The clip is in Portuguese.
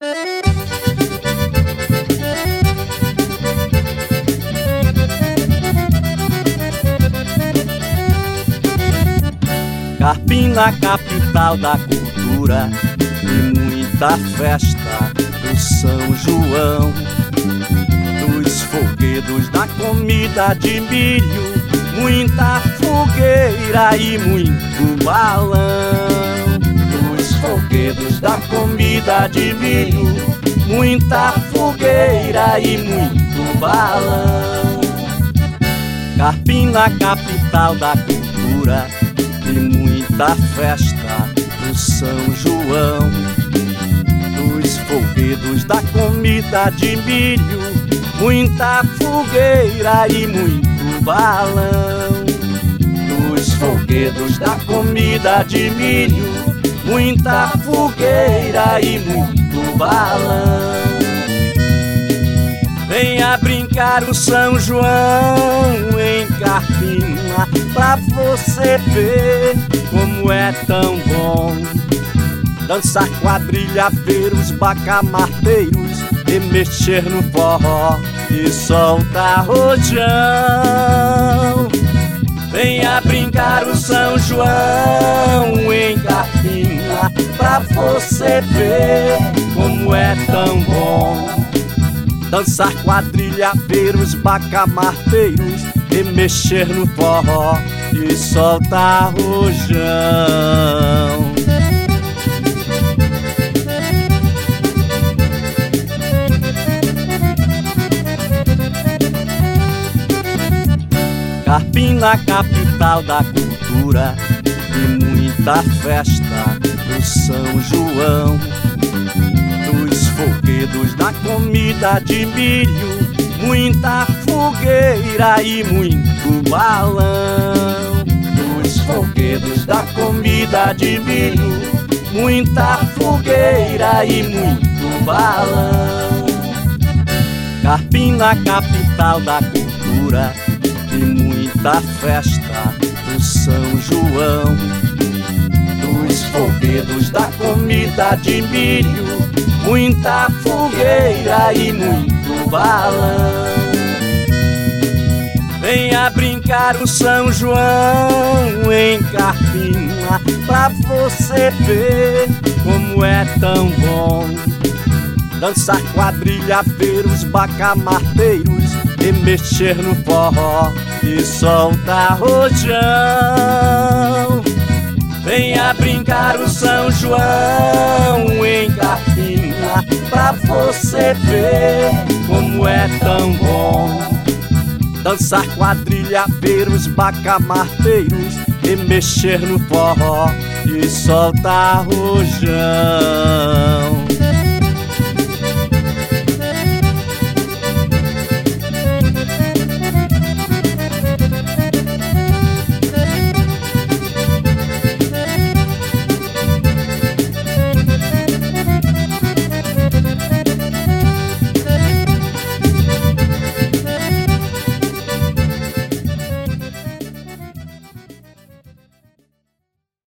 Carpina, capital da cultura, e muita festa do São João, dos folguedos da comida de milho, muita fogueira e muito balão. Dos folguedos da comida de milho, muita fogueira e muito balão. Carpina, capital da cultura, e muita festa do São João, dos folguedos da comida de milho, muita fogueira e muito balão. Dos folguedos da comida de milho, muita fogueira e muito balão. Venha brincar o São João em Carpina, pra você ver como é tão bom dançar quadrilha, ver os bacamarteiros e mexer no forró e soltar rojão. Venha brincar o São João em Carpina, pra você ver como é tão bom dançar quadrilha, ver os bacamarteiros e mexer no forró e soltar rojão. Carpina, capital da cultura, e muita festa do São João, dos folguedos da comida de milho, muita fogueira e muito balão. Dos folguedos da comida de milho, muita fogueira e muito balão. Carpina, capital da cultura, e muita festa do São João, dos folguedos da comida de milho, muita fogueira e muito balão. Venha brincar o São João em Carpina, pra você ver como é tão bom dançar quadrilha, ver os bacamarteiros e mexer no forró e soltar rojão. Venha brincar o São João em Carpina, pra você ver como é tão bom dançar quadrilha, ver os bacamarteiros e mexer no forró e soltar rojão.